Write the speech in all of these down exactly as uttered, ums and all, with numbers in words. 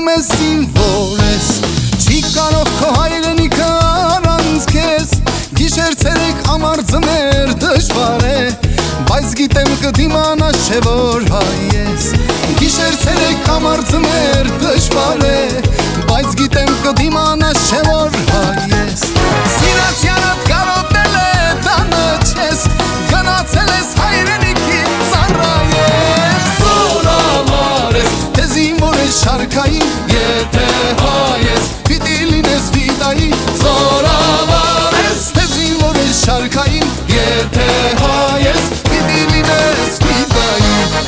ասում ես իմ որ ես Չի կարող քո հայրենիքը առանց քեզ Գիշեր ցերեկ ամառ ձմեր դժվար է Բայց գիտեմ կդիմանաս չէ որ հայ ես Գիշեր ցերեկ ամառ ձմեր դժվար է Բայց գիտեմ կդիմանաս չէ որ հայ ես Սիրացյանդ կարոտել է տանը չես Գնացել ես հայրենիքին ծառայես Զորավար ես Տեզ իմ որ ես շարքային Եթե հայ ես Պիտի լինես վիդայի Զորավար ես Տեզ իմ որ ես շարքային Եթե հայ ես Պիտի լինես վիդայի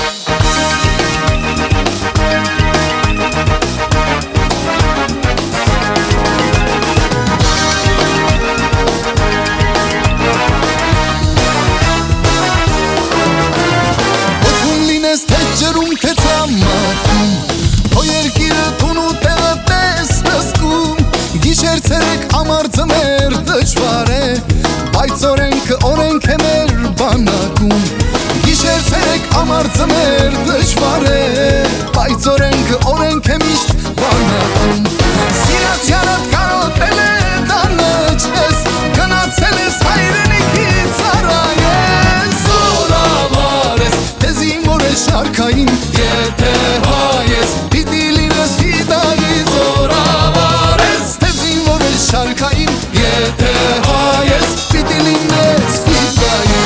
Ջրում թե ծամակում Հո երկիրը թուն ու տեղը տես նսկում Գիշեր ցերեկ ամառ ձմեր դժվար է Բայց օրենքը օրենք է մեր բանակում Գիշեր ցերեկ ամառ ձմեր դժվար է Բայց օրենքը օրենք է միշտ բանակում Սիրացյանդ կարոտել է տանը չես Գնացել ես հայրենիքից ծառայես Զորավար ես Տեզ իմ որ ես շարքային Եթե հայ ես Պիտի լինես վիդայի Զորավար ես Տեզ իմ որ ես շարքային Եթե հայ ես Պիտի լինես վիդայի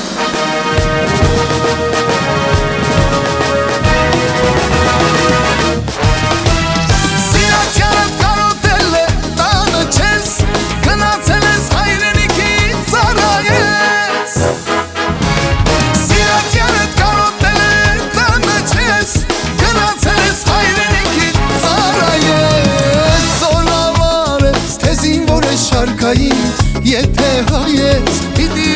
Սիրացյանդ կարոտել է տանը չես Գնացել ես հայրենիքից ծառայես Սիրացյանդ կարոտել է տանը չես Գնացել ես հայրենիքից ծառայես Զորավար ես Տեզ իմ որ ես շարքային Եթե հայ ես Պիտի